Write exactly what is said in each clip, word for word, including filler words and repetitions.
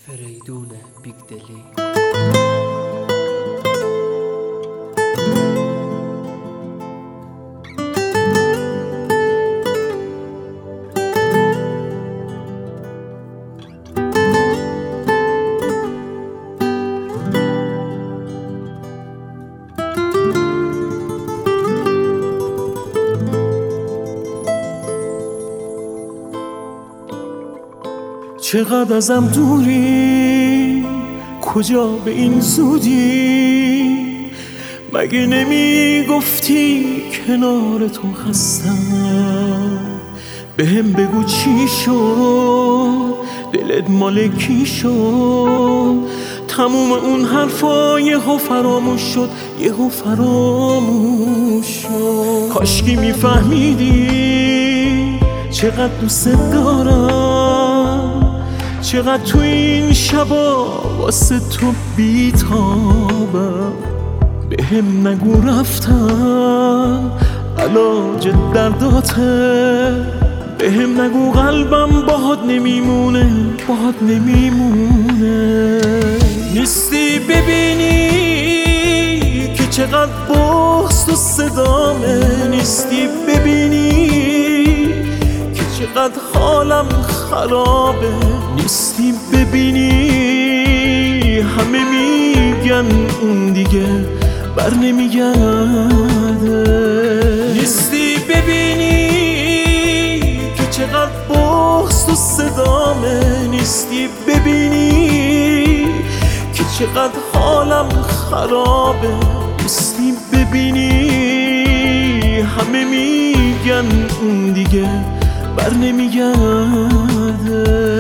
فریدون بیگدلی. چقدر ازم دوری، کجا به این زودی؟ مگه نمی گفتی کنار تو هستم؟ بهم بگو چی شد، دلت مال کی شد؟ تموم اون حرفا یهو فراموش شد، یهو فراموش شد. کاشکی میفهمیدی چقدر دوست دارم، چقدر تو این شبا واسه تو بیتابم. بهم نگو رفتم علاج درداته، بهم نگو قلبم باهات نمیمونه، باهات نمیمونه. نیستی ببینی که چقدر بغض تو صدامه، نیستی ببینی که چقدر حالم خرابه، نیستی ببینی همه میگن اون دیگه بر نمیگرده. نیستی ببینی که چقدر بغض تو صدامه، نیستی ببینی که چقدر حالم خرابه، نیستی ببینی همه میگن اون دیگه بر نمیگرده.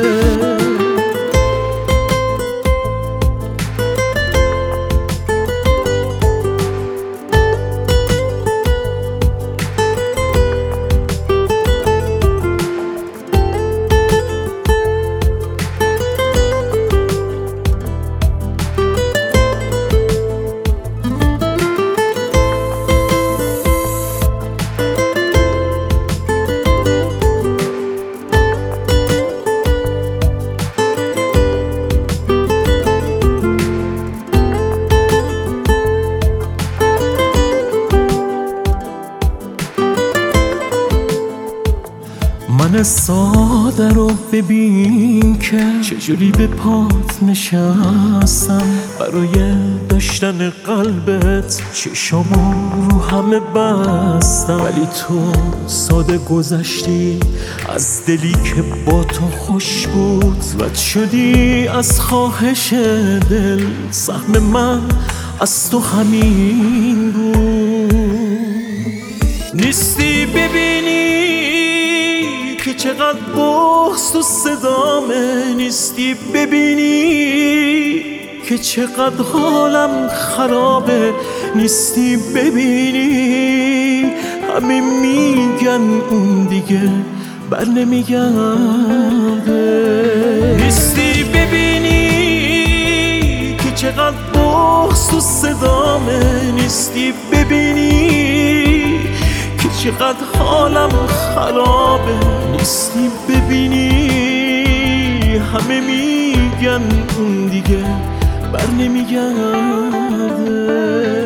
من ساده رو ببین که چجوری به پات نشستم، برای داشتن قلبت چشامو رو همه بستم. ولی تو ساده گذشتی از دلی که با تو خوش بود، رد شدی از خواهش دل، سهم من از تو همین بود. نیستی ببینی که چقدر بغض تو صدامه، نیستی ببینی که چقدر حالم خرابه، نیستی ببینی همه میگن اون دیگه بر نمیگرده. نیستی ببینی که چقدر بغض تو صدامه، نیستی ببینی که چقدر حالم خرابه، نیستی ببینی همه میگن اون دیگه بر نمیگرده.